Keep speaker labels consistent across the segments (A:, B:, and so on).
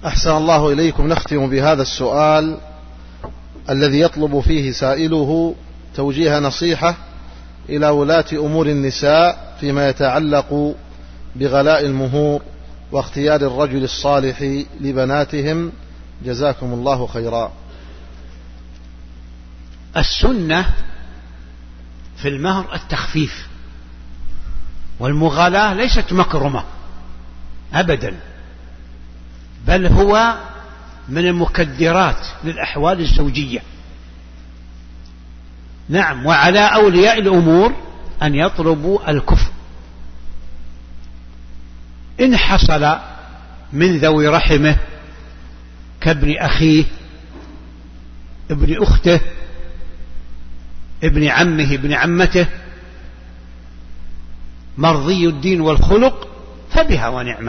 A: أحسن الله إليكم. نختم بهذا السؤال الذي يطلب فيه سائله توجيه نصيحة إلى ولاة أمور النساء فيما يتعلق بغلاء المهور واختيار الرجل الصالح لبناتهم، جزاكم الله خيرا.
B: السنة في المهر التخفيف، والمغالاة ليست مكرمة أبدا، بل هو من المكدرات للأحوال الزوجية. نعم، وعلى أولياء الأمور أن يطلبوا الكفء إن حصل من ذوي رحمه كابن أخيه، ابن أخته، ابن عمه، ابن عمته، مرضي الدين والخلق، فبها ونعمة.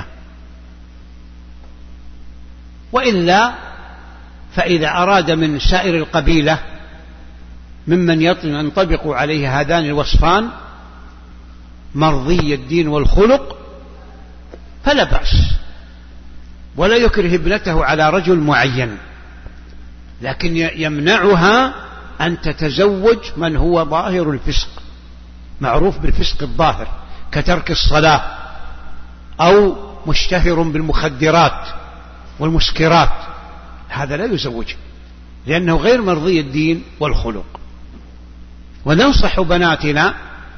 B: وإلا فإذا أراد من سائر القبيلة ممن ينطبق عليه هذان الوصفان، مرضي الدين والخلق، فلا بأس، ولا يكره ابنته على رجل معين، لكن يمنعها أن تتزوج من هو ظاهر الفسق، معروف بالفسق الظاهر، كترك الصلاة أو مشتهر بالمخدرات والمسكرات، هذا لا يزوج لأنه غير مرضي الدين والخلق. وننصح بناتنا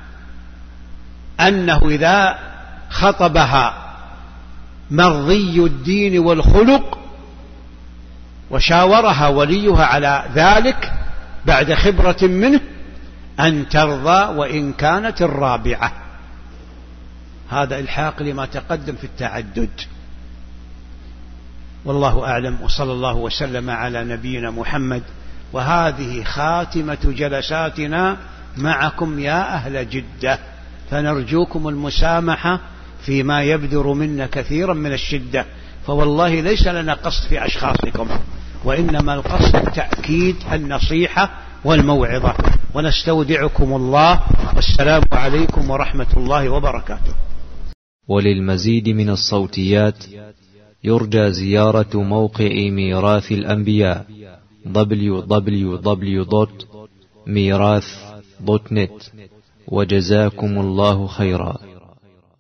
B: أنه إذا خطبها مرضي الدين والخلق وشاورها وليها على ذلك بعد خبرة منه، أن ترضى وإن كانت الرابعة. هذا إلحاق لما تقدم في التعدد. والله أعلم، وصلى الله وسلم على نبينا محمد. وهذه خاتمة جلساتنا معكم يا أهل جدة، فنرجوكم المسامحة فيما يبدر منا كثيرا من الشدة، فوالله ليس لنا قصد في أشخاصكم، وإنما القصد تأكيد النصيحة والموعظة. ونستودعكم الله، والسلام عليكم ورحمة الله وبركاته.
C: وللمزيد من الصوتيات يرجى زيارة موقع ميراث الأنبياء www.mirath.net. وجزاكم الله خيرا.